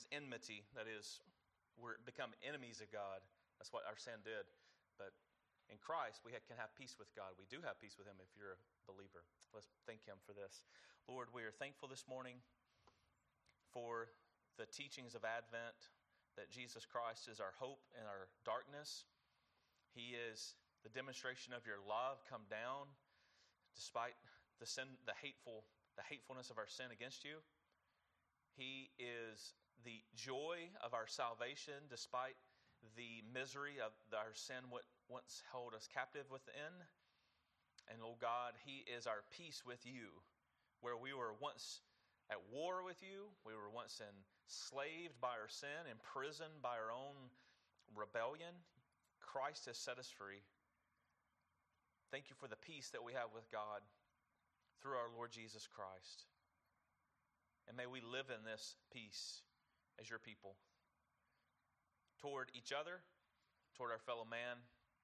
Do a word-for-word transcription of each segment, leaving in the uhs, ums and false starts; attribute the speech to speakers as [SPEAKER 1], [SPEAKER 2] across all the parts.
[SPEAKER 1] brings enmity. That is, we're become enemies of God. That's what our sin did. But in Christ, we can have peace with God. We do have peace with Him if you're a believer. Let's thank Him for this. Lord, we are thankful this morning for the teachings of Advent, that Jesus Christ is our hope in our darkness. He is the demonstration of your love come down despite the sin, the hateful, the hatefulness of our sin against you. He is the joy of our salvation despite the misery of our sin what once held us captive within. And Lord God, He is our peace with you, where we were once at war with you, we were once enslaved by our sin, imprisoned by our own rebellion. Christ has set us free. Thank you for the peace that we have with God through our Lord Jesus Christ. And may we live in this peace as your people, toward each other, toward our fellow man,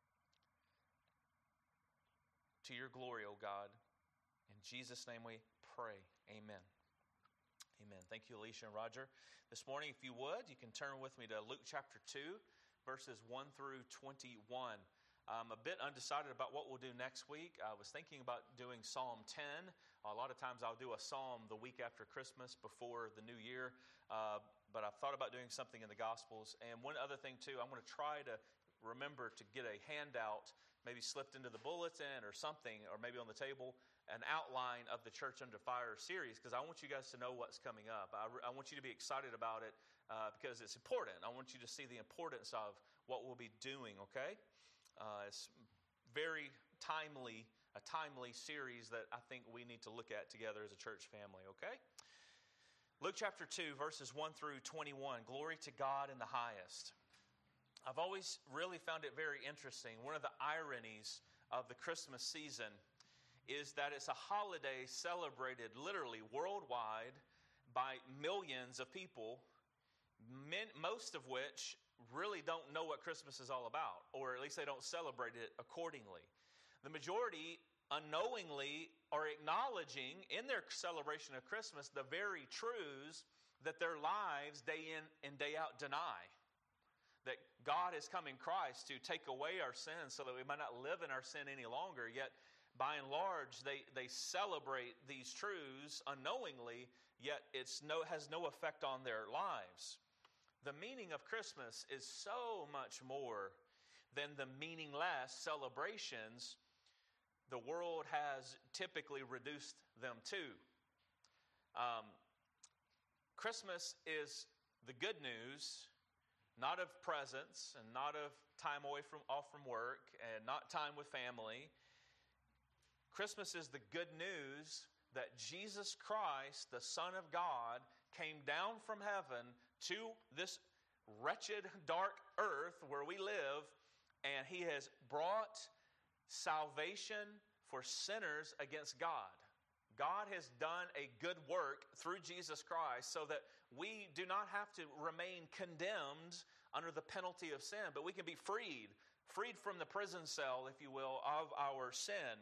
[SPEAKER 1] to your glory, O God. In Jesus' name we pray. Amen. Amen. Thank you, Alicia and Roger. This morning, if you would, you can turn with me to Luke chapter two, verses one through twenty-one. I'm a bit undecided about what we'll do next week. I was thinking about doing Psalm ten. A lot of times I'll do a psalm the week after Christmas before the new year. Uh, but I've thought about doing something in the Gospels. And one other thing, too, I'm going to try to remember to get a handout, maybe slipped into the bulletin or something, or maybe on the table, an outline of the Church Under Fire series, because I want you guys to know what's coming up. I, I want you to be excited about it uh, because it's important. I want you to see the importance of what we'll be doing, okay? Uh, it's very timely, a timely series that I think we need to look at together as a church family, okay? Luke chapter two, verses one through twenty-one. Glory to God in the highest. I've always really found it very interesting. One of the ironies of the Christmas season is that it's a holiday celebrated literally worldwide by millions of people, men, most of which really don't know what Christmas is all about, or at least they don't celebrate it accordingly. The majority unknowingly are acknowledging in their celebration of Christmas the very truths that their lives day in and day out deny. That God has come in Christ to take away our sins so that we might not live in our sin any longer. Yet, by and large, they, they celebrate these truths unknowingly, yet it's no has no effect on their lives. The meaning of Christmas is so much more than the meaningless celebrations the world has typically reduced them to. Um, Christmas is the good news, not of presents and not of time away from off from work and not time with family. Christmas is the good news that Jesus Christ, the Son of God, came down from heaven to this wretched, dark earth where we live, and He has brought salvation for sinners against God. God has done a good work through Jesus Christ so that we do not have to remain condemned under the penalty of sin, but we can be freed, freed from the prison cell, if you will, of our sin.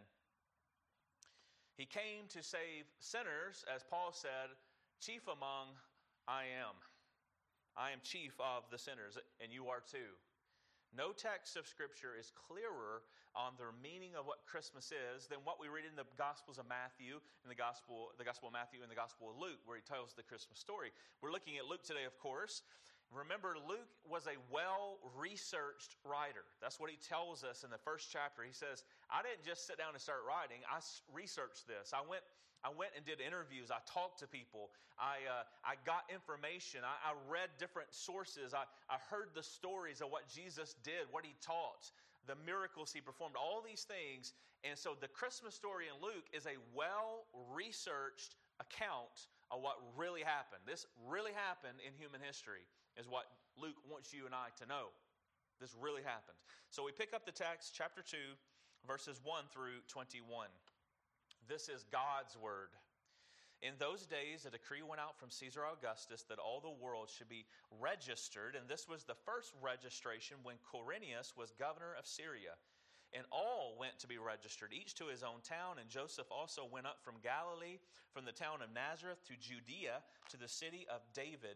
[SPEAKER 1] He came to save sinners, as Paul said, chief among I am. I am chief of the sinners, and you are too. No text of Scripture is clearer on the meaning of what Christmas is than what we read in the Gospels of Matthew, in the Gospel, the Gospel of Matthew and the Gospel of Luke, where he tells the Christmas story. We're looking at Luke today, of course. Remember, Luke was a well-researched writer. That's what he tells us in the first chapter. He says, I didn't just sit down and start writing. I researched this. I went I went and did interviews. I talked to people. I uh, I got information. I, I read different sources. I, I heard the stories of what Jesus did, what He taught, the miracles He performed, all these things. And so the Christmas story in Luke is a well-researched account of what really happened. This really happened in human history is what Luke wants you and I to know. This really happened. So we pick up the text, chapter two, verses one through twenty-one. This is God's word. In those days, a decree went out from Caesar Augustus that all the world should be registered, and this was the first registration when Quirinius was governor of Syria. And all went to be registered, each to his own town. And Joseph also went up from Galilee, from the town of Nazareth to Judea, to the city of David,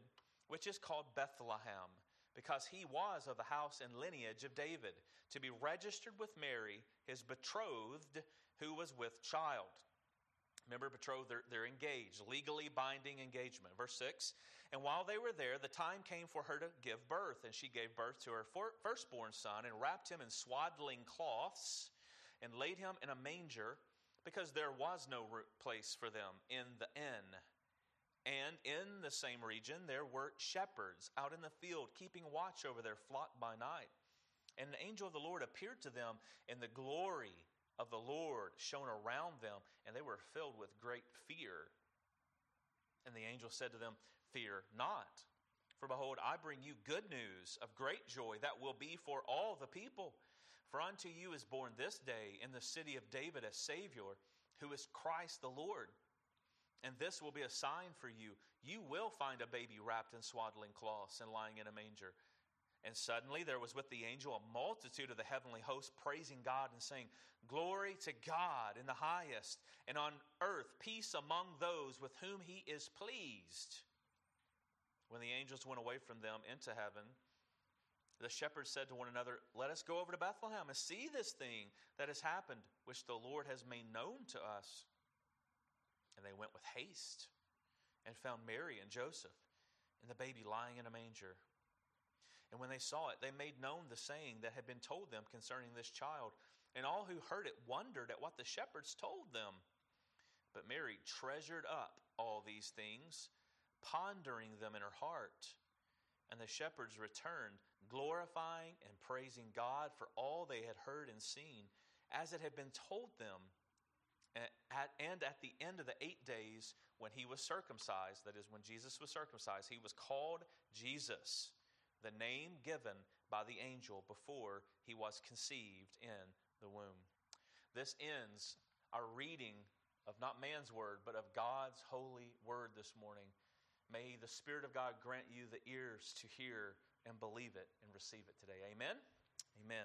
[SPEAKER 1] which is called Bethlehem, because he was of the house and lineage of David, to be registered with Mary, his betrothed, who was with child. Remember, betrothed, they're, they're engaged, legally binding engagement. Verse six, and while they were there, the time came for her to give birth, and she gave birth to her firstborn son, and wrapped him in swaddling cloths, and laid him in a manger, because there was no place for them in the inn. And in the same region there were shepherds out in the field, keeping watch over their flock by night. And an angel of the Lord appeared to them, and the glory of the Lord shone around them, and they were filled with great fear. And the angel said to them, fear not, for behold, I bring you good news of great joy that will be for all the people. For unto you is born this day in the city of David a Savior, who is Christ the Lord. And this will be a sign for you. You will find a baby wrapped in swaddling cloths and lying in a manger. And suddenly there was with the angel a multitude of the heavenly host, praising God and saying, glory to God in the highest, and on earth peace among those with whom he is pleased. When the angels went away from them into heaven, the shepherds said to one another, let us go over to Bethlehem and see this thing that has happened, which the Lord has made known to us. And they went with haste and found Mary and Joseph and the baby lying in a manger. And when they saw it, they made known the saying that had been told them concerning this child. And all who heard it wondered at what the shepherds told them. But Mary treasured up all these things, pondering them in her heart. And the shepherds returned, glorifying and praising God for all they had heard and seen, as it had been told them. And at the end of the eight days, when he was circumcised, that is, when Jesus was circumcised, he was called Jesus, the name given by the angel before he was conceived in the womb. This ends our reading of not man's word, but of God's holy word this morning. May the Spirit of God grant you the ears to hear and believe it and receive it today. Amen? Amen.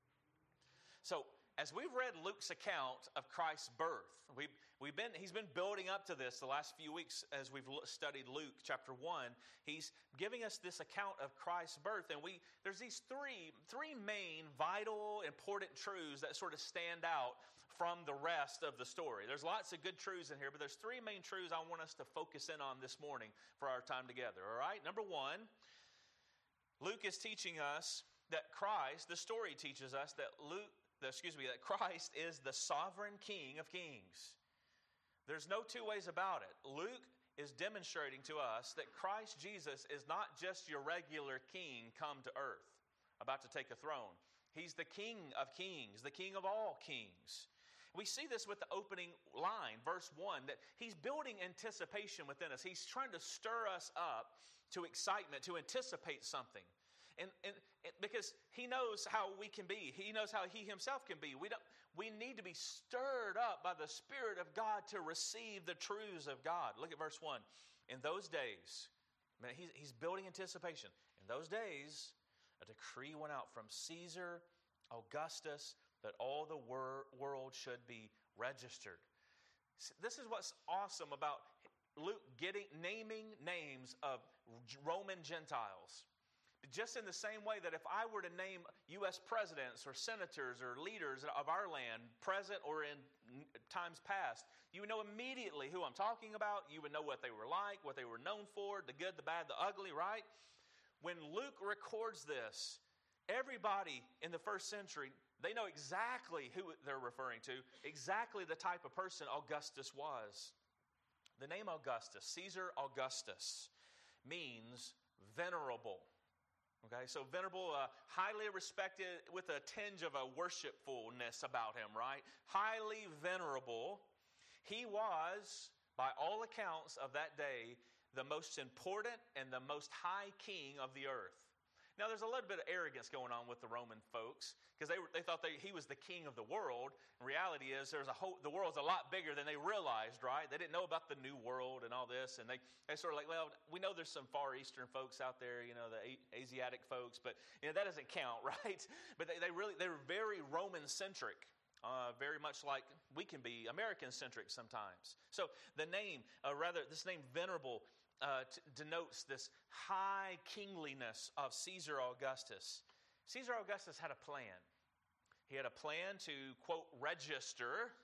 [SPEAKER 1] So, as we've read Luke's account of Christ's birth, we've, we've been, he's been building up to this the last few weeks as we've studied Luke chapter one. He's giving us this account of Christ's birth, and we there's these three, three main, vital, important truths that sort of stand out from the rest of the story. There's lots of good truths in here, but there's three main truths I want us to focus in on this morning for our time together, all right? Number one, Luke is teaching us that Christ, the story teaches us that Luke, excuse me, that Christ is the sovereign King of kings. There's no two ways about it. Luke is demonstrating to us that Christ Jesus is not just your regular king come to earth, about to take a throne. He's the King of kings, the King of all kings. We see this with the opening line, verse one, that he's building anticipation within us. He's trying to stir us up to excitement, to anticipate something. And, and, and because he knows how we can be. He knows how he himself can be. We don't, we need to be stirred up by the Spirit of God to receive the truths of God. Look at verse one. In those days, man, he's, he's building anticipation. In those days, a decree went out from Caesar Augustus that all the wor- world should be registered. This is what's awesome about Luke getting naming names of Roman Gentiles. Just in the same way that if I were to name U S presidents or senators or leaders of our land, present or in times past, you would know immediately who I'm talking about. You would know what they were like, what they were known for, the good, the bad, the ugly, right? When Luke records this, everybody in the first century, they know exactly who they're referring to, exactly the type of person Augustus was. The name Augustus, Caesar Augustus, means venerable. Okay, so venerable, uh, highly respected with a tinge of a worshipfulness about him, right? Highly venerable. He was, by all accounts of that day, the most important and the most high king of the earth. Now, there's a little bit of arrogance going on with the Roman folks because they, they thought they, he was the king of the world. The reality is there's a whole, the world's a lot bigger than they realized, right? They didn't know about the new world and all this. And they, they sort of like, well, we know there's some Far Eastern folks out there, you know, the Asiatic folks, but you know, that doesn't count, right? But they, they really, they were very Roman-centric. Uh, very much like we can be American-centric sometimes. So the name, uh, rather, this name Venerable, uh, t- denotes this high kingliness of Caesar Augustus. Caesar Augustus had a plan. He had a plan to, quote, register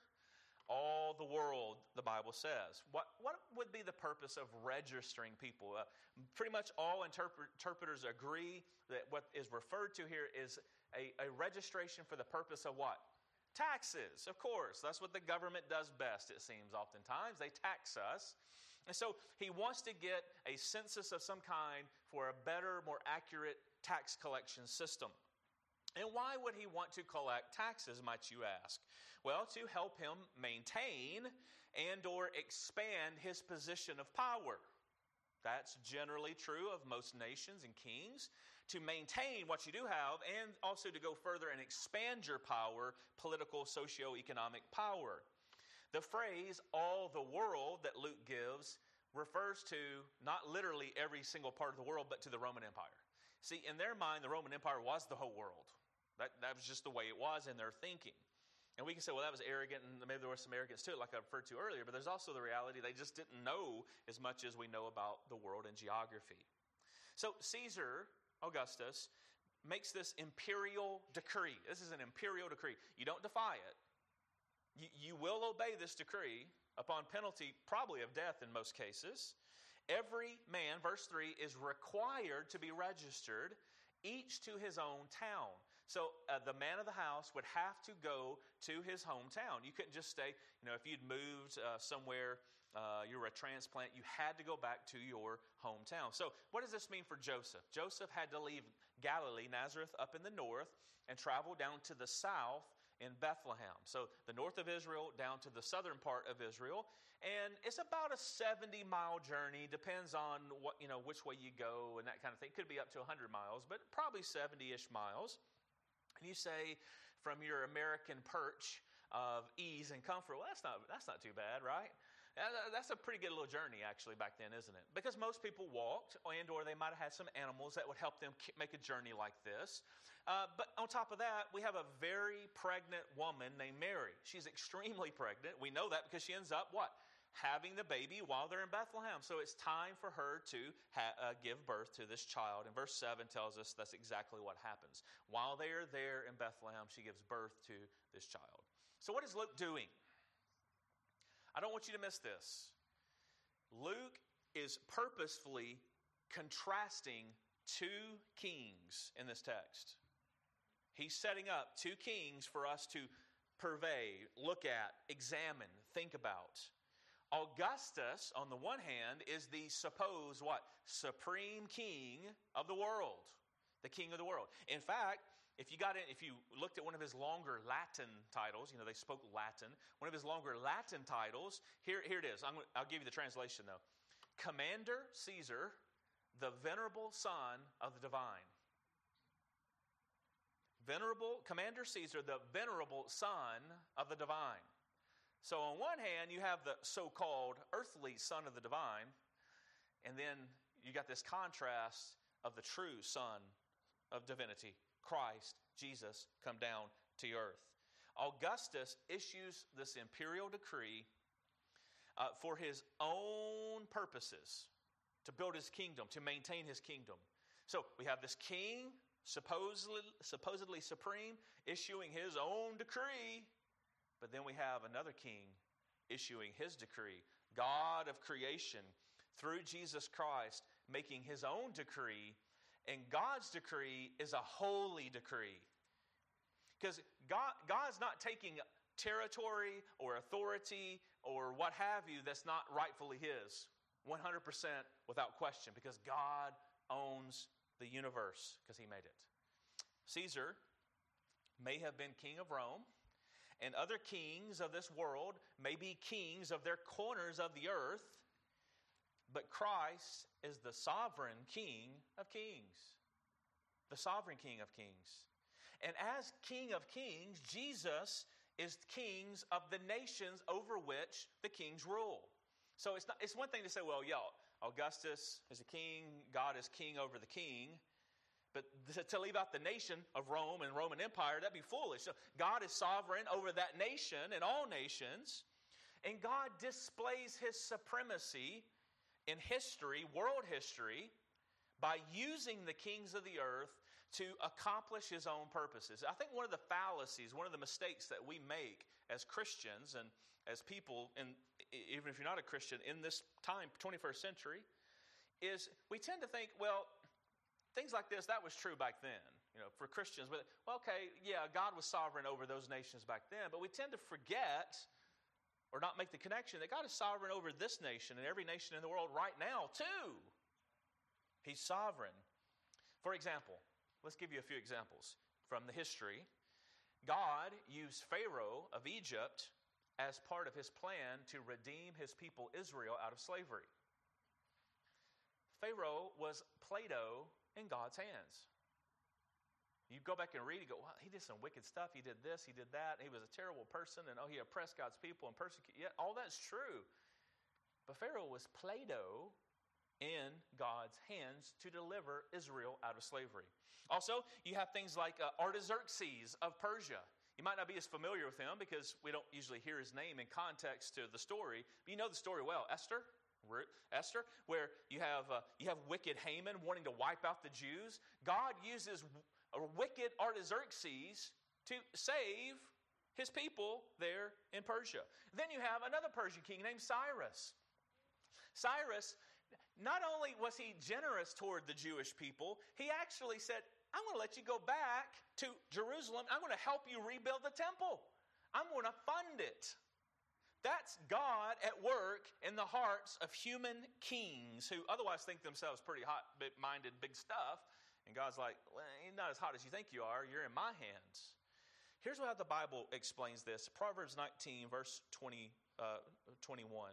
[SPEAKER 1] all the world, the Bible says. What, what would be the purpose of registering people? Uh, pretty much all interpret, interpreters agree that what is referred to here is a, a registration for the purpose of what? Taxes, of course. That's what the government does best, it seems, oftentimes. They tax us. And so he wants to get a census of some kind for a better, more accurate tax collection system. And why would he want to collect taxes, might you ask? Well, to help him maintain and or expand his position of power. That's generally true of most nations and kings. To maintain what you do have and also to go further and expand your power, political, socio-economic power. The phrase, all the world, that Luke gives refers to not literally every single part of the world, but to the Roman Empire. See, in their mind, the Roman Empire was the whole world. That, that was just the way it was in their thinking. And we can say, well, that was arrogant, and maybe there was some arrogance to it, like I referred to earlier, but there's also the reality they just didn't know as much as we know about the world and geography. So Caesar Augustus makes this imperial decree. This is an imperial decree. You don't defy it. You, you will obey this decree upon penalty, probably of death in most cases. Every man, verse three, is required to be registered, each to his own town. So uh, the man of the house would have to go to his hometown. You couldn't just stay, you know, if you'd moved uh, somewhere, uh, you were a transplant, you had to go back to your hometown. So what does this mean for Joseph? Joseph had to leave Galilee, Nazareth, up in the north, and travel down to the south in Bethlehem. So the north of Israel down to the southern part of Israel. And it's about a seventy-mile journey. Depends on what, you know, which way you go and that kind of thing. It could be up to one hundred miles, but probably seventy-ish miles. And you say, from your American perch of ease and comfort, well, that's not that's not too bad, right? That's a pretty good little journey, actually, back then, isn't it? Because most people walked, and or they might have had some animals that would help them make a journey like this. Uh, but on top of that, we have a very pregnant woman named Mary. She's extremely pregnant. We know that because she ends up, what? Having the baby while they're in Bethlehem. So it's time for her to ha- uh, give birth to this child. And verse seven tells us that's exactly what happens. While they are there in Bethlehem, she gives birth to this child. So what is Luke doing? I don't want you to miss this. Luke is purposefully contrasting two kings in this text. He's setting up two kings for us to purvey, look at, examine, think about. Augustus, on the one hand, is the supposed, what? Supreme king of the world. The king of the world. In fact, if you got in, if you looked at one of his longer Latin titles, you know, they spoke Latin. One of his longer Latin titles, here, here it is. I'm, I'll give you the translation, though. Commander Caesar, the venerable son of the divine. Venerable, Commander Caesar, the venerable son of the divine. So on one hand, you have the so-called earthly son of the divine, and then you got this contrast of the true son of divinity, Christ, Jesus, come down to earth. Augustus issues this imperial decree uh, for his own purposes, to build his kingdom, to maintain his kingdom. So we have this king, supposedly, supposedly supreme, issuing his own decree. But then we have another king issuing his decree. God of creation, through Jesus Christ, making his own decree. And God's decree is a holy decree. Because God, God's not taking territory or authority or what have you that's not rightfully his. one hundred percent without question. Because God owns the universe because he made it. Caesar may have been king of Rome. And other kings of this world may be kings of their corners of the earth, but Christ is the sovereign King of kings. The sovereign King of kings. And as King of kings, Jesus is kings of the nations over which the kings rule. So it's not, it's one thing to say, well, yeah, Augustus is a king, God is king over the king. But to leave out the nation of Rome and Roman Empire, that'd be foolish. So God is sovereign over that nation and all nations. And God displays his supremacy in history, world history, by using the kings of the earth to accomplish his own purposes. I think one of the fallacies, one of the mistakes that we make as Christians and as people, and even if you're not a Christian in this time, twenty-first century, is we tend to think, well, things like this, that was true back then, you know, for Christians. But, well, okay, yeah, God was sovereign over those nations back then, but we tend to forget or not make the connection that God is sovereign over this nation and every nation in the world right now, too. He's sovereign. For example, let's give you a few examples from the history. God used Pharaoh of Egypt as part of his plan to redeem his people Israel out of slavery. Pharaoh was Play-Doh in God's hands. You go back and read, you go, well, he did some wicked stuff. He did this, he did that. He was a terrible person, and oh, he oppressed God's people and persecuted. Yeah, all that's true. But Pharaoh was Play-Doh in God's hands to deliver Israel out of slavery. Also, you have things like uh, Artaxerxes of Persia. You might not be as familiar with him because we don't usually hear his name in context to the story, but you know the story well. Esther, Esther, where you have uh, you have wicked Haman wanting to wipe out the Jews. God uses a wicked Artaxerxes to save his people there in Persia. Then you have another Persian king named Cyrus. Cyrus, not only was he generous toward the Jewish people, he actually said, I'm going to let you go back to Jerusalem. I'm going to help you rebuild the temple. I'm going to fund it. That's God at work in the hearts of human kings who otherwise think themselves pretty hot-minded, big stuff. And God's like, well, you're not as hot as you think you are. You're in my hands. Here's how the Bible explains this. Proverbs nineteen, verse twenty, uh, twenty-one.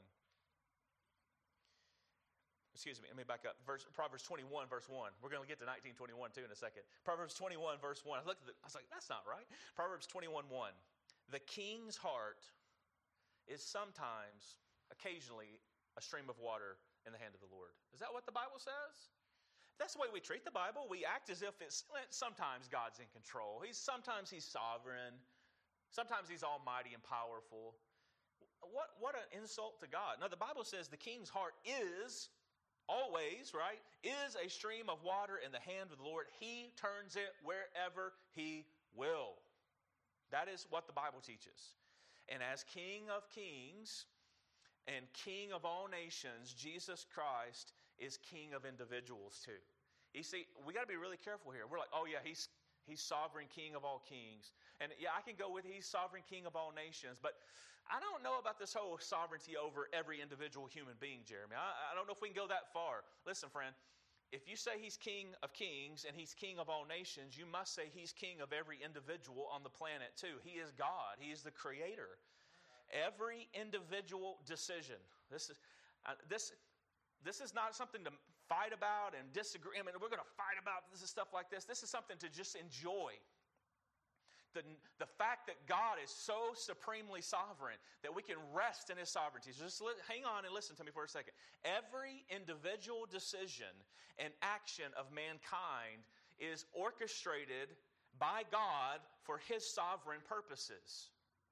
[SPEAKER 1] Excuse me, let me back up. Verse, Proverbs twenty-one, verse one. We're going to get to nineteen twenty-one too in a second. Proverbs twenty-one, verse one. I looked at it, I was like, that's not right. Proverbs twenty-one, one. The king's heart is sometimes, occasionally, a stream of water in the hand of the Lord. Is that what the Bible says? That's the way we treat the Bible. We act as if it's sometimes God's in control. He's sometimes he's sovereign. Sometimes he's almighty and powerful. What, what an insult to God. Now, the Bible says the king's heart is always, right, is a stream of water in the hand of the Lord. He turns it wherever he will. That is what the Bible teaches. And as King of kings and King of all nations, Jesus Christ is King of individuals too. You see, we got to be really careful here. We're like, oh yeah, he's he's sovereign King of all kings. And yeah, I can go with he's sovereign King of all nations, but I don't know about this whole sovereignty over every individual human being, Jeremy. I, I don't know if we can go that far. Listen, friend, if you say he's King of kings and he's King of all nations, you must say he's King of every individual on the planet too. He is God. He is the Creator. Every individual decision. This is uh, this this is not something to fight about and disagree. I mean, we're going to fight about this and stuff like this. This is something to just enjoy. The, the fact that God is so supremely sovereign that we can rest in his sovereignty. So just li- hang on and listen to me for a second. Every individual decision and action of mankind is orchestrated by God for his sovereign purposes.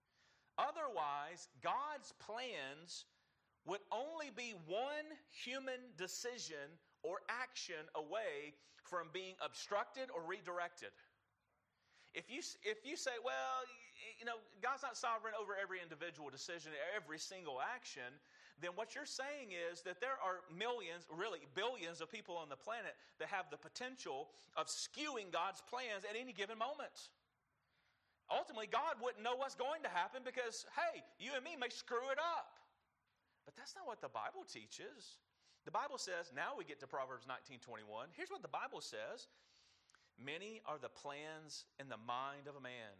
[SPEAKER 1] Otherwise, God's plans would only be one human decision or action away from being obstructed or redirected. If you, if you say, well, you know, God's not sovereign over every individual decision, every single action, then what you're saying is that there are millions, really billions of people on the planet that have the potential of skewing God's plans at any given moment. Ultimately, God wouldn't know what's going to happen because, hey, you and me may screw it up. But that's not what the Bible teaches. The Bible says, now we get to Proverbs nineteen twenty-one. Here's what the Bible says. Many are the plans in the mind of a man.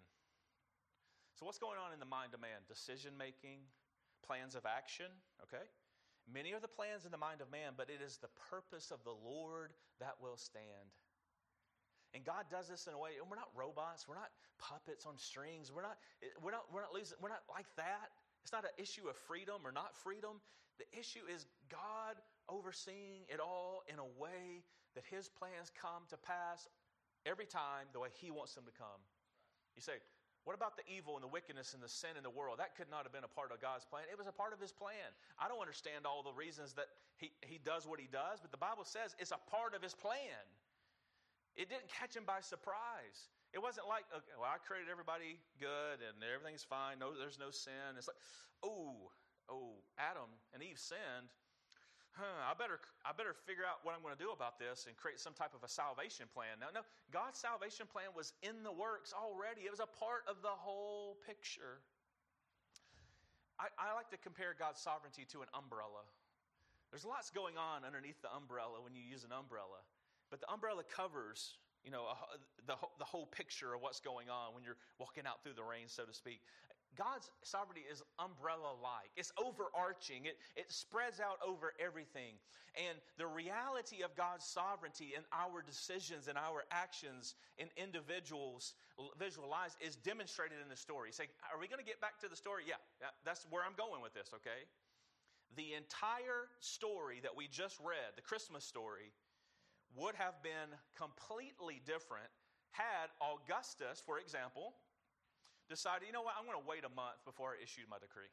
[SPEAKER 1] So what's going on in the mind of man? Decision making, plans of action, okay? Many are the plans in the mind of man, but it is the purpose of the Lord that will stand. And God does this in a way, and we're not robots, we're not puppets on strings, we're not, we're not, we're not losing, we're not like that. It's not an issue of freedom or not freedom. The issue is God overseeing it all in a way that his plans come to pass every time the way he wants them to come. You say, what about the evil and the wickedness and the sin in the world? That could not have been a part of God's plan. It was a part of his plan. I don't understand all the reasons that he, he does what he does, but the Bible says it's a part of his plan. It didn't catch him by surprise. It wasn't like, okay, well, I created everybody good and everything's fine. No, there's no sin. It's like, oh, oh, Adam and Eve sinned. Huh, I better, I better figure out what I'm going to do about this and create some type of a salvation plan. No, no, God's salvation plan was in the works already. It was a part of the whole picture. I, I like to compare God's sovereignty to an umbrella. There's lots going on underneath the umbrella when you use an umbrella. But the umbrella covers, you know, a, the, the whole picture of what's going on when you're walking out through the rain, so to speak. God's sovereignty is umbrella-like. It's overarching. It, it spreads out over everything. And the reality of God's sovereignty in our decisions and our actions in individuals' visual lives is demonstrated in the story. Say, are we going to get back to the story? Yeah, that's where I'm going with this, okay? The entire story that we just read, the Christmas story, would have been completely different had Augustus, for example, decided, you know what, I'm going to wait a month before I issued my decree.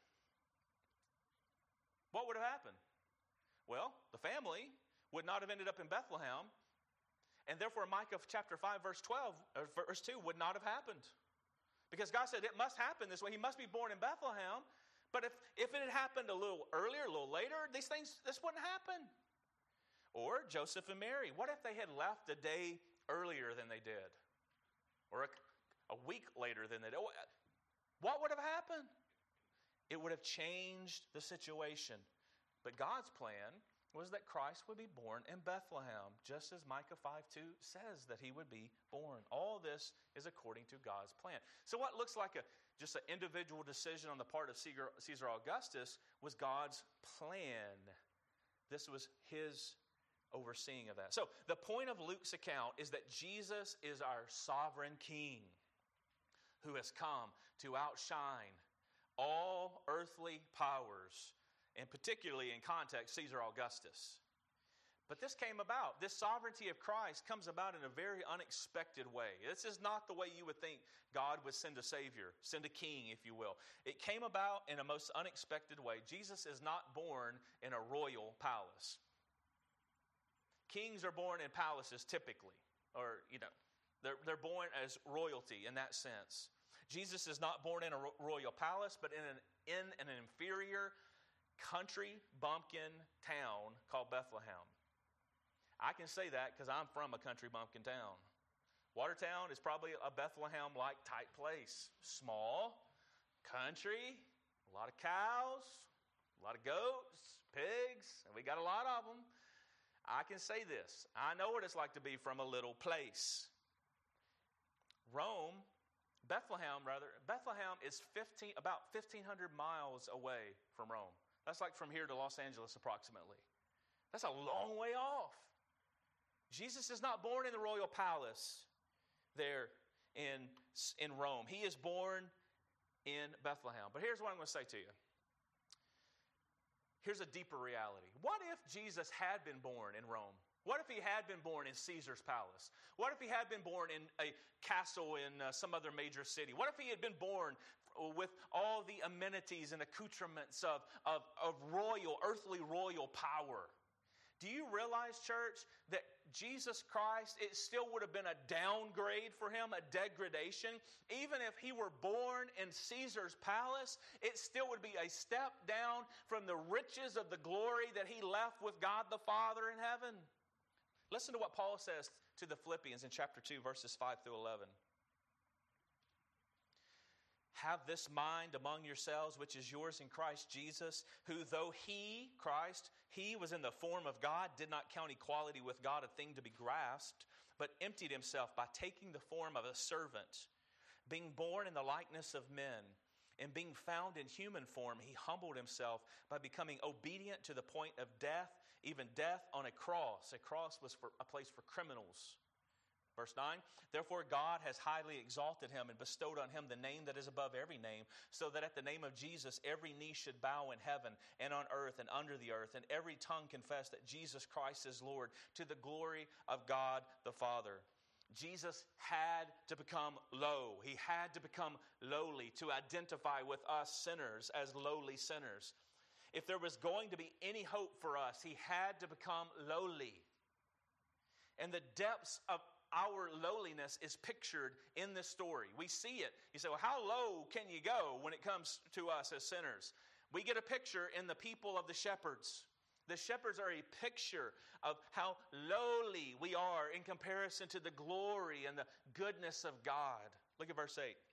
[SPEAKER 1] What would have happened? Well, the family would not have ended up in Bethlehem, and therefore Micah chapter five, verse twelve, or verse two would not have happened. Because God said it must happen this way. He must be born in Bethlehem. But if, if it had happened a little earlier, a little later, these things, this wouldn't happen. Or Joseph and Mary. What if they had left a day earlier than they did? Or a A week later than that. What would have happened? It would have changed the situation. But God's plan was that Christ would be born in Bethlehem, just as Micah five two says that he would be born. All this is according to God's plan. So what looks like a just an individual decision on the part of Caesar Augustus was God's plan. This was his overseeing of that. So the point of Luke's account is that Jesus is our sovereign king, who has come to outshine all earthly powers, and particularly in context, Caesar Augustus. But this came about. This sovereignty of Christ comes about in a very unexpected way. This is not the way you would think God would send a Savior, send a king, if you will. It came about in a most unexpected way. Jesus is not born in a royal palace. Kings are born in palaces typically, or, you know, They're, they're born as royalty in that sense. Jesus is not born in a ro- royal palace, but in an, in an inferior country bumpkin town called Bethlehem. I can say that because I'm from a country bumpkin town. Watertown is probably a Bethlehem-like type place. Small, country, a lot of cows, a lot of goats, pigs, and we got a lot of them. I can say this. I know what it's like to be from a little place. Rome, Bethlehem rather, Bethlehem is fifteen, about fifteen hundred miles away from Rome. That's like from here to Los Angeles approximately. That's a long way off. Jesus is not born in the royal palace there in, in Rome. He is born in Bethlehem. But here's what I'm going to say to you. Here's a deeper reality. What if Jesus had been born in Rome? What if he had been born in Caesar's palace? What if he had been born in a castle in uh, some other major city? What if he had been born with all the amenities and accoutrements of, of, of royal, earthly royal power? Do you realize, church, that Jesus Christ, it still would have been a downgrade for him, a degradation? Even if he were born in Caesar's palace, it still would be a step down from the riches of the glory that he left with God the Father in heaven. Listen to what Paul says to the Philippians in chapter two, verses five through eleven. Have this mind among yourselves, which is yours in Christ Jesus, who though he, Christ, he was in the form of God, did not count equality with God a thing to be grasped, but emptied himself by taking the form of a servant, being born in the likeness of men, and being found in human form, he humbled himself by becoming obedient to the point of death, even death on a cross. A cross was for a place for criminals. Verse nine, therefore God has highly exalted him and bestowed on him the name that is above every name, so that at the name of Jesus every knee should bow in heaven and on earth and under the earth, and every tongue confess that Jesus Christ is Lord, to the glory of God the Father. Jesus had to become low. He had to become lowly to identify with us sinners as lowly sinners. If there was going to be any hope for us, he had to become lowly. And the depths of our lowliness is pictured in this story. We see it. You say, well, how low can you go when it comes to us as sinners? We get a picture in the people of the shepherds. The shepherds are a picture of how lowly we are in comparison to the glory and the goodness of God. Look at verse eight.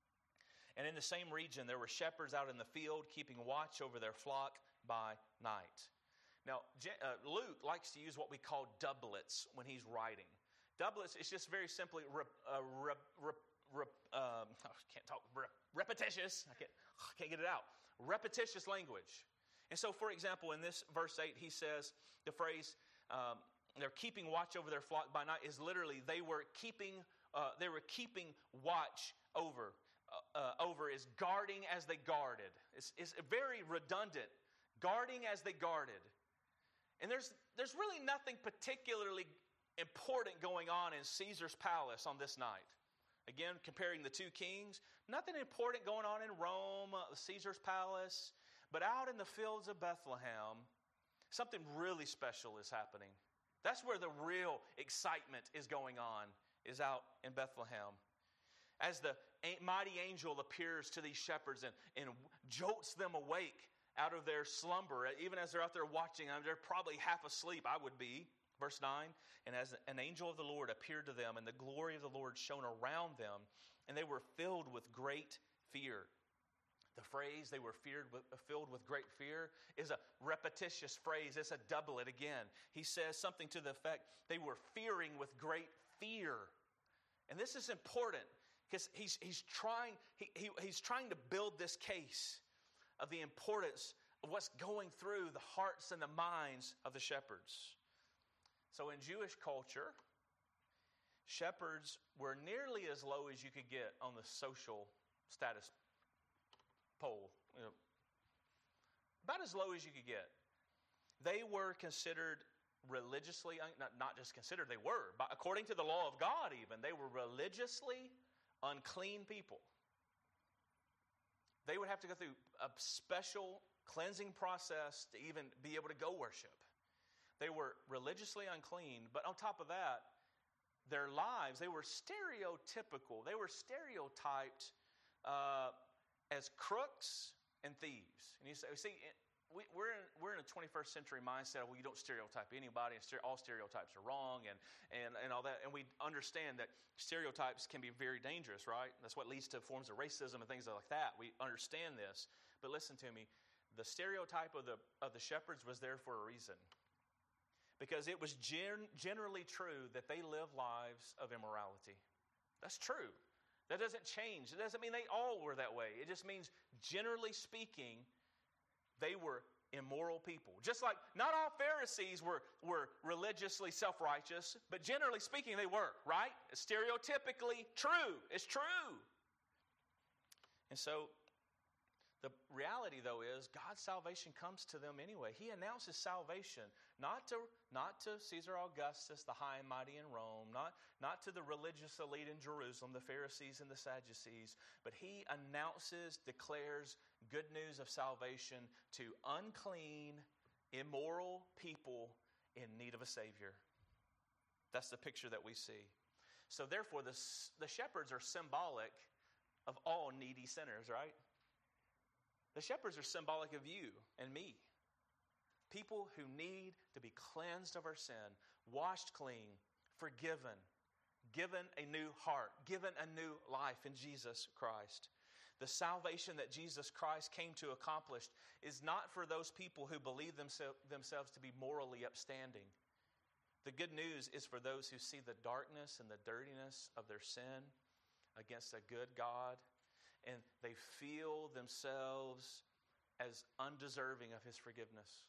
[SPEAKER 1] And in the same region, there were shepherds out in the field, keeping watch over their flock by night. Now, uh, Luke likes to use what we call doublets when he's writing. Doublets is just very simply rep, uh, rep, rep, rep, um, I can't talk, rep, repetitious. I can't, I can't get it out. Repetitious language. And so, for example, in this verse eight, he says the phrase, um, they're keeping watch over their flock by night, is literally they were keeping, uh, they were keeping watch over. Uh, uh, over is guarding as they guarded. It's, it's very redundant. Guarding as they guarded. And there's there's really nothing particularly important going on in Caesar's palace on this night. Again, comparing the two kings, nothing important going on in Rome, uh, Caesar's palace. But out in the fields of Bethlehem, something really special is happening. That's where the real excitement is going on, is out in Bethlehem. As the mighty angel appears to these shepherds and, and jolts them awake out of their slumber, even as they're out there watching, they're probably half asleep, I would be. Verse nine, and as an angel of the Lord appeared to them, and the glory of the Lord shone around them, and they were filled with great fear. The phrase, they were feared with, filled with great fear, is a repetitious phrase. It's a doublet again. He says something to the effect, they were fearing with great fear. And this is important, because he's, he's, trying, he, he, he's trying to build this case of the importance of what's going through the hearts and the minds of the shepherds. So in Jewish culture, shepherds were nearly as low as you could get on the social status pole. You know, about as low as you could get. They were considered religiously, not, not just considered, they were, but according to the law of God even, they were religiously unclean people. They would have to go through a special cleansing process to even be able to go worship. They were religiously unclean, but on top of that, their lives, they were stereotypical. They were stereotyped uh, as crooks and thieves. And you say, see, we, we're in we're in a twenty-first century mindset. Well, you don't stereotype anybody, and all stereotypes are wrong, and and and all that. And we understand that stereotypes can be very dangerous, right? That's what leads to forms of racism and things like that. We understand this, but listen to me. The stereotype of the of the shepherds was there for a reason. Because it was gen- generally true that they lived lives of immorality. That's true. That doesn't change. It doesn't mean they all were that way. It just means, generally speaking, they were immoral people. Just like not all Pharisees were, were religiously self-righteous, but generally speaking, they were, right? It's stereotypically true. It's true. And so, the reality, though, is God's salvation comes to them anyway. He announces salvation, not to, not to Caesar Augustus, the high and mighty in Rome, not, not to the religious elite in Jerusalem, the Pharisees and the Sadducees, but he announces, declares good news of salvation to unclean, immoral people in need of a Savior. That's the picture that we see. So therefore, the, the shepherds are symbolic of all needy sinners, right? The shepherds are symbolic of you and me. People who need to be cleansed of our sin, washed clean, forgiven, given a new heart, given a new life in Jesus Christ. The salvation that Jesus Christ came to accomplish is not for those people who believe themse- themselves to be morally upstanding. The good news is for those who see the darkness and the dirtiness of their sin against a good God, and they feel themselves as undeserving of His forgiveness.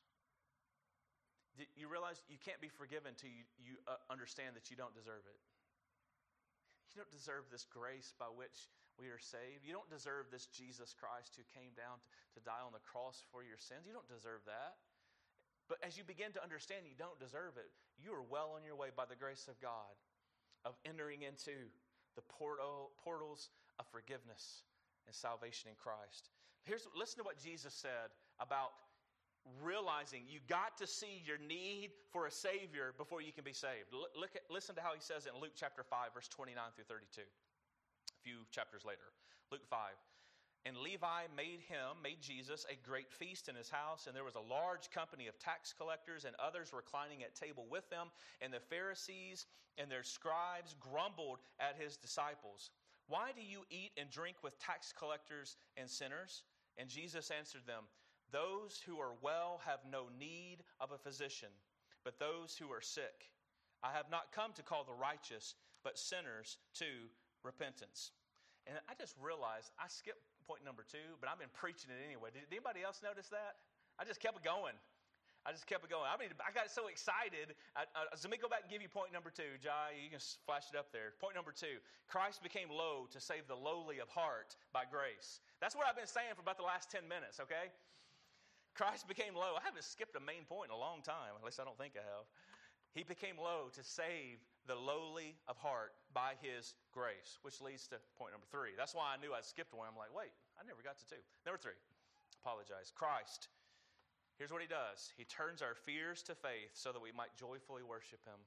[SPEAKER 1] You realize you can't be forgiven until you, you uh, understand that you don't deserve it. You don't deserve this grace by which we are saved. You don't deserve this Jesus Christ who came down to, to die on the cross for your sins. You don't deserve that. But as you begin to understand you don't deserve it, you are well on your way by the grace of God of entering into the portal, portals of forgiveness and salvation in Christ. Here's, listen to what Jesus said about realizing you got to see your need for a Savior before you can be saved. L- look at, listen to how he says it in Luke chapter five, verse twenty-nine through thirty-two. A few chapters later. Luke five. And Levi made him, made Jesus, a great feast in his house, and there was a large company of tax collectors and others reclining at table with them. And the Pharisees and their scribes grumbled at his disciples. Why do you eat and drink with tax collectors and sinners? And Jesus answered them, those who are well have no need of a physician, but those who are sick. I have not come to call the righteous, but sinners to repentance. And I just realized I skipped point number two, but I've been preaching it anyway. Did anybody else notice that? I just kept it going. I just kept it going. I mean, I got so excited. I, I, so let me go back and give you point number two. Jai, you can flash it up there. Point number two, Christ became low to save the lowly of heart by grace. That's what I've been saying for about the last ten minutes, okay? Christ became low. I haven't skipped a main point in a long time. At least I don't think I have. He became low to save the lowly of heart by his grace, which leads to point number three. That's why I knew I skipped one. I'm like, wait, I never got to two. Number three, apologize. Christ, here's what he does. He turns our fears to faith so that we might joyfully worship him.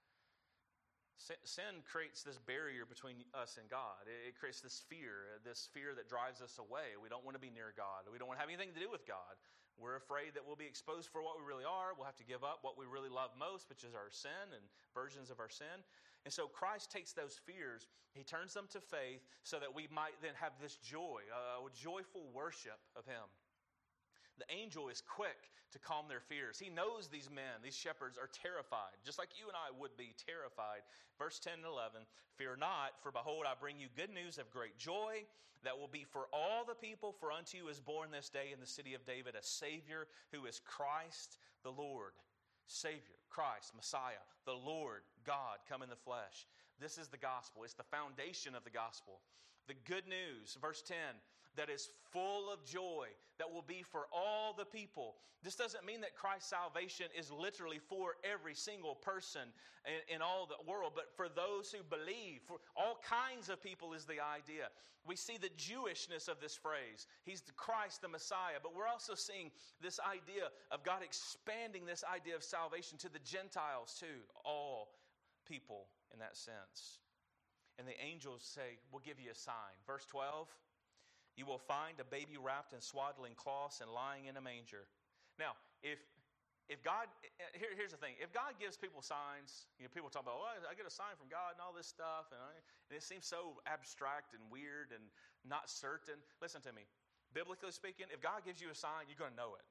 [SPEAKER 1] Sin creates this barrier between us and God. It creates this fear, this fear that drives us away. We don't want to be near God. We don't want to have anything to do with God. We're afraid that we'll be exposed for what we really are. We'll have to give up what we really love most, which is our sin and versions of our sin. And so Christ takes those fears, he turns them to faith so that we might then have this joy, a joyful worship of him. The angel is quick to calm their fears. He knows these men, these shepherds, are terrified, just like you and I would be terrified. Verse ten and eleven, fear not, for behold, I bring you good news of great joy that will be for all the people. For unto you is born this day in the city of David a Savior who is Christ the Lord. Savior, Christ, Messiah, the Lord, God, come in the flesh. This is the gospel. It's the foundation of the gospel. The good news, verse ten, that is full of joy, that will be for all the people. This doesn't mean that Christ's salvation is literally for every single person in, in all the world, but for those who believe. For all kinds of people is the idea. We see the Jewishness of this phrase. He's the Christ, the Messiah, but we're also seeing this idea of God expanding this idea of salvation to the Gentiles too, all people in that sense. And the angels say, we'll give you a sign. Verse twelve, you will find a baby wrapped in swaddling cloths and lying in a manger. Now, if if God, here, here's the thing. If God gives people signs, you know, people talk about, oh, I get a sign from God and all this stuff, and, I, and it seems so abstract and weird and not certain. Listen to me. Biblically speaking, if God gives you a sign, you're going to know it.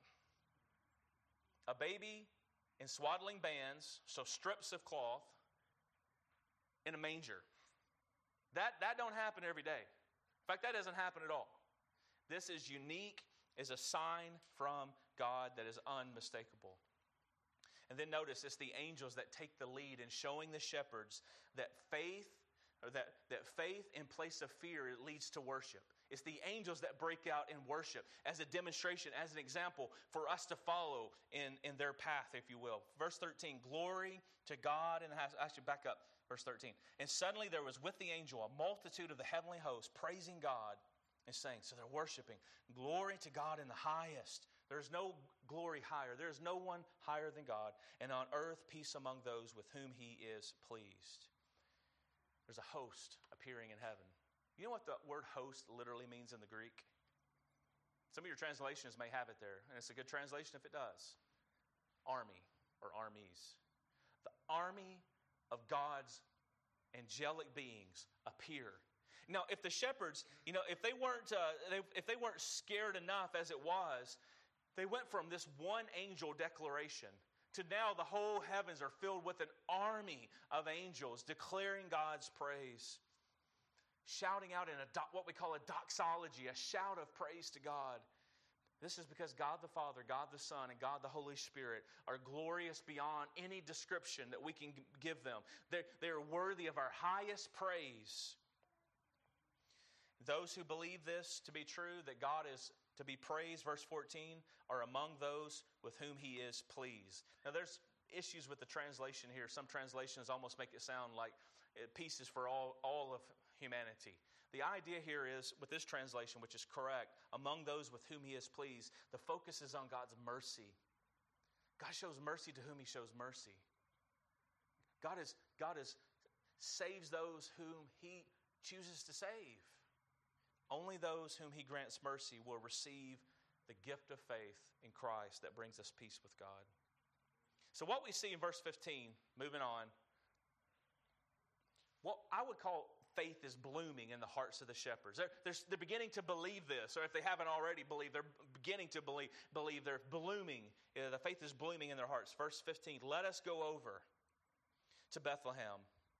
[SPEAKER 1] A baby in swaddling bands, so strips of cloth, in a manger. That, that don't happen every day. In fact, that doesn't happen at all. This is unique, is a sign from God that is unmistakable. And then notice, it's the angels that take the lead in showing the shepherds that faith, or that, that faith in place of fear leads to worship. It's the angels that break out in worship as a demonstration, as an example for us to follow in, in their path, if you will. Verse thirteen, glory to God. And I should back up. Verse thirteen, and suddenly there was with the angel a multitude of the heavenly host praising God and saying, so they're worshiping, glory to God in the highest. There's no glory higher. There's no one higher than God. And on earth, peace among those with whom he is pleased. There's a host appearing in heaven. You know what the word host literally means in the Greek? Some of your translations may have it there, and it's a good translation if it does. Army or armies. The army of God's angelic beings appear. Now, if the shepherds, you know, if they weren't, uh, they, if they weren't scared enough as it was, they went from this one angel declaration to now the whole heavens are filled with an army of angels declaring God's praise, shouting out in a do- what we call a doxology, a shout of praise to God. This is because God the Father, God the Son, and God the Holy Spirit are glorious beyond any description that we can give them. They're, they're worthy of our highest praise. Those who believe this to be true, that God is to be praised, verse fourteen, are among those with whom he is pleased. Now there's issues with the translation here. Some translations almost make it sound like peace is for all, all of humanity. The idea here is, with this translation, which is correct, among those with whom he is pleased, the focus is on God's mercy. God shows mercy to whom he shows mercy. God is, God is saves those whom he chooses to save. Only those whom he grants mercy will receive the gift of faith in Christ that brings us peace with God. So what we see in verse fifteen, moving on, what I would call faith is blooming in the hearts of the shepherds. They're, they're, they're beginning to believe this, or if they haven't already believed, they're beginning to believe, believe they're blooming. You know, the faith is blooming in their hearts. Verse fifteen, let us go over to Bethlehem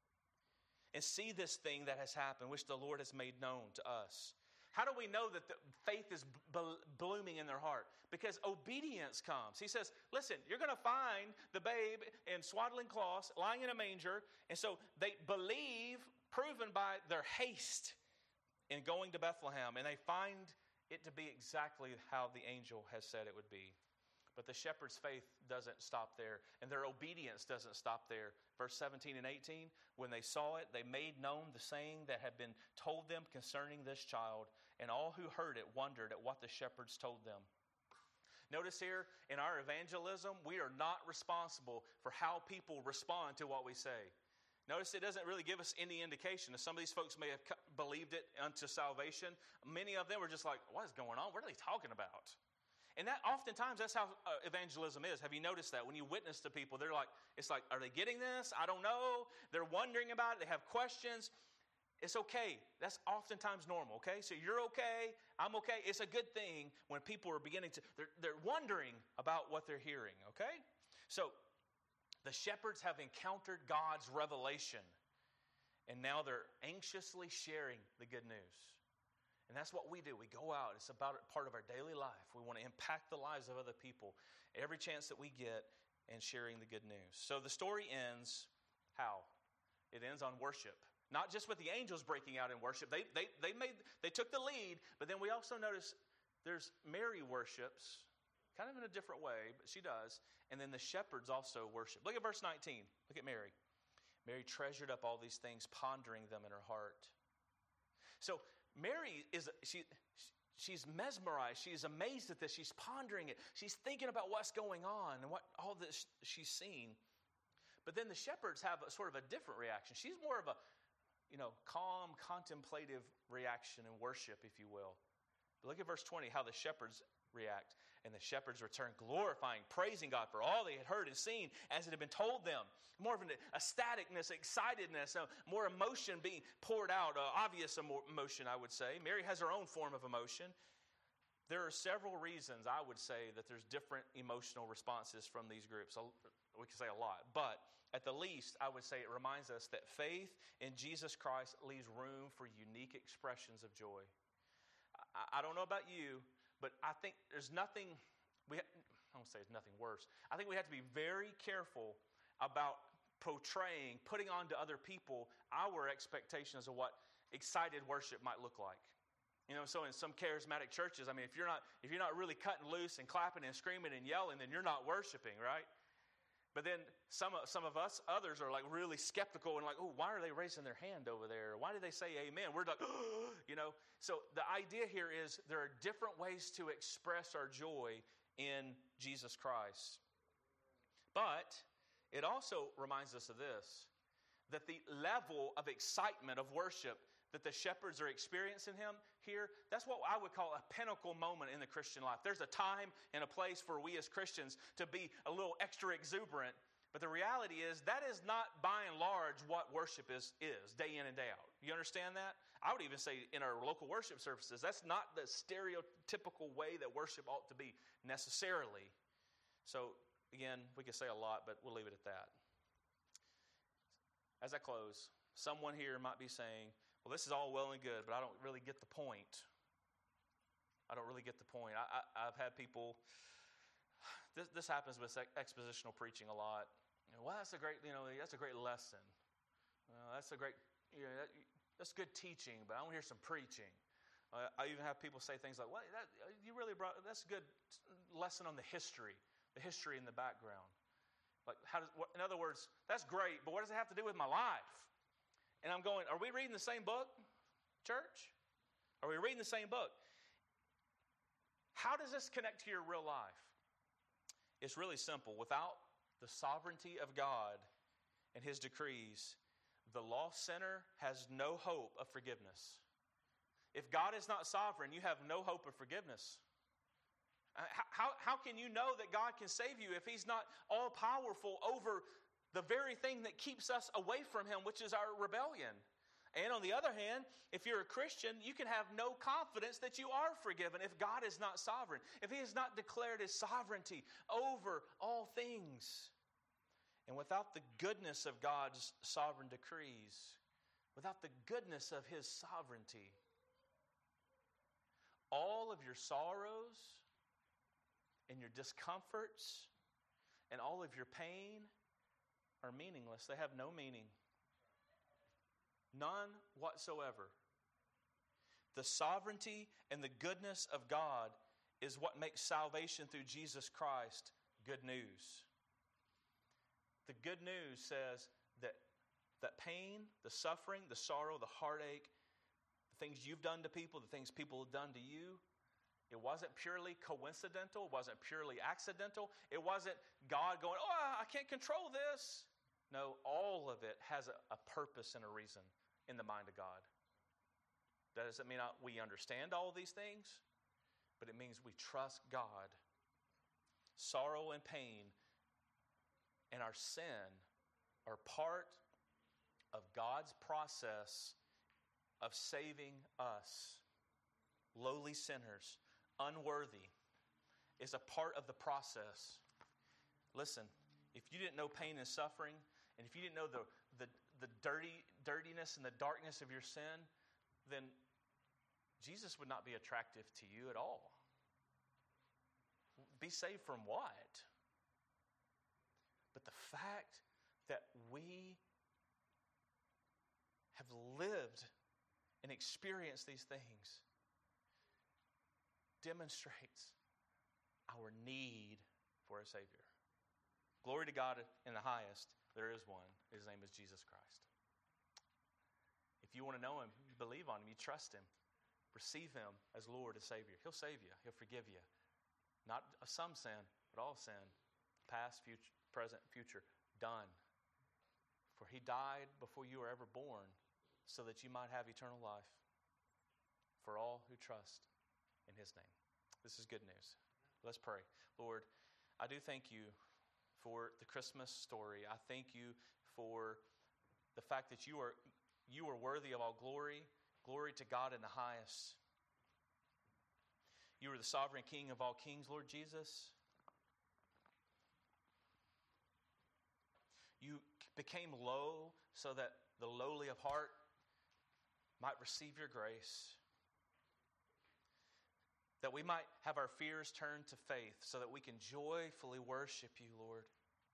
[SPEAKER 1] and see this thing that has happened, which the Lord has made known to us. How do we know that the faith is b- blooming in their heart? Because obedience comes. He says, listen, you're going to find the babe in swaddling cloths lying in a manger. And so they believe, proven by their haste in going to Bethlehem. And they find it to be exactly how the angel has said it would be. But the shepherd's faith doesn't stop there, and their obedience doesn't stop there. Verse seventeen and eighteen, when they saw it, they made known the saying that had been told them concerning this child, and all who heard it wondered at what the shepherds told them. Notice here, in our evangelism, we are not responsible for how people respond to what we say. Notice it doesn't really give us any indication. Some of these folks may have believed it unto salvation. Many of them were just like, what is going on? What are they talking about? And that oftentimes, that's how uh, evangelism is. Have you noticed that? When you witness to people, they're like, it's like, are they getting this? I don't know. They're wondering about it. They have questions. It's okay. That's oftentimes normal, okay? So you're okay. I'm okay. It's a good thing when people are beginning to, they're, they're wondering about what they're hearing, okay? So the shepherds have encountered God's revelation, and now they're anxiously sharing the good news. And that's what we do. We go out. It's about part of our daily life. We want to impact the lives of other people every chance that we get and sharing the good news. So the story ends how? It ends on worship. Not just with the angels breaking out in worship. They, they, they, made, they took the lead, but then we also notice there's Mary worships, kind of in a different way, but she does. And then the shepherds also worship. Look at verse nineteen. Look at Mary. Mary treasured up all these things, pondering them in her heart. So Mary is, she, she's mesmerized. She's amazed at this. She's pondering it. She's thinking about what's going on and what all this she's seen. But then the shepherds have a sort of a different reaction. She's more of a, you know, calm, contemplative reaction and worship, if you will. But look at verse twenty, how the shepherds react. And the shepherds return glorifying, praising God for all they had heard and seen as it had been told them. More of an ecstaticness, excitedness, uh, more emotion being poured out, uh, obvious emotion, I would say. Mary has her own form of emotion. There are several reasons, I would say, that there's different emotional responses from these groups. We can say a lot. But at the least, I would say it reminds us that faith in Jesus Christ leaves room for unique expressions of joy. I, I don't know about you, but I think there's nothing, we ha- I don't say it's nothing worse. I think we have to be very careful about portraying, putting on to other people our expectations of what excited worship might look like. You know, so in some charismatic churches, I mean, if you're not if you're not really cutting loose and clapping and screaming and yelling, then you're not worshiping, right? But then some of, some of us, others are like really skeptical and like, oh, why are they raising their hand over there? Why did they say amen? We're like, oh, you know. So the idea here is there are different ways to express our joy in Jesus Christ. But it also reminds us of this, that the level of excitement of worship that the shepherds are experiencing him here, that's what I would call a pinnacle moment in the Christian life. There's a time and a place for we as Christians to be a little extra exuberant, but the reality is that is not by and large what worship is, is day in and day out. You understand that? I would even say in our local worship services, that's not the stereotypical way that worship ought to be necessarily. So again, we could say a lot, but we'll leave it at that. As I close, someone here might be saying, well, this is all well and good, but I don't really get the point. I don't really get the point. I, I, I've had people, this, this happens with expositional preaching a lot. You know, well, that's a great, you know, that's a great lesson. Well, that's a great, you know, that, that's good teaching, but I want to hear some preaching. Uh, I even have people say things like, well, that, you really brought, that's a good lesson on the history, the history in the background. Like, how does, what, in other words, that's great, but what does it have to do with my life? And I'm going, are we reading the same book? church? Are we reading the same book? How does this connect to your real life? It's really simple. Without the sovereignty of God and His decrees, the lost sinner has no hope of forgiveness. If God is not sovereign, you have no hope of forgiveness. How, how can you know that God can save you if He's not all-powerful over the very thing that keeps us away from Him, which is our rebellion? And on the other hand, if you're a Christian, you can have no confidence that you are forgiven if God is not sovereign, if He has not declared His sovereignty over all things. And without the goodness of God's sovereign decrees, without the goodness of His sovereignty, all of your sorrows and your discomforts and all of your pain are meaningless. They have no meaning. None whatsoever. The sovereignty and the goodness of God is what makes salvation through Jesus Christ good news. The good news says that, that pain, the suffering, the sorrow, the heartache, the things you've done to people, the things people have done to you, it wasn't purely coincidental. It wasn't purely accidental. It wasn't God going, oh, I can't control this. No, all of it has a, a purpose and a reason in the mind of God. That doesn't mean we understand all of these things, but it means we trust God. Sorrow and pain and our sin are part of God's process of saving us, lowly sinners, unworthy, is a part of the process. Listen, if you didn't know pain and suffering, and if you didn't know the, the, the dirty, dirtiness and the darkness of your sin, then Jesus would not be attractive to you at all. Be saved from what? But the fact that we have lived and experienced these things demonstrates our need for a Savior. Glory to God in the highest. There is one. His name is Jesus Christ. If you want to know Him, you believe on Him, you trust Him, receive Him as Lord and Savior. He'll save you. He'll forgive you. Not some sin, but all sin. Past, future, present, future. Done. For He died before you were ever born so that you might have eternal life for all who trust in His name. This is good news. Let's pray. Lord, I do thank You for the Christmas story. I thank You for the fact that You are You are worthy of all glory. Glory to God in the highest. You are the sovereign King of all kings, Lord Jesus. You became low so that the lowly of heart might receive Your grace. That we might have our fears turned to faith so that we can joyfully worship You, Lord.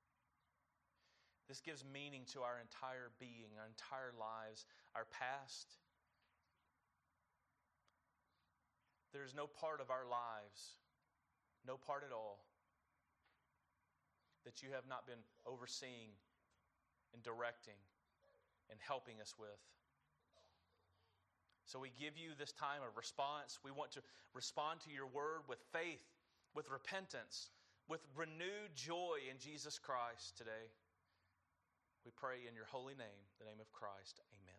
[SPEAKER 1] This gives meaning to our entire being, our entire lives, our past. There is no part of our lives, no part at all, that You have not been overseeing and directing and helping us with. So we give You this time of response. We want to respond to Your word with faith, with repentance, with renewed joy in Jesus Christ today. We pray in Your holy name, the name of Christ. Amen.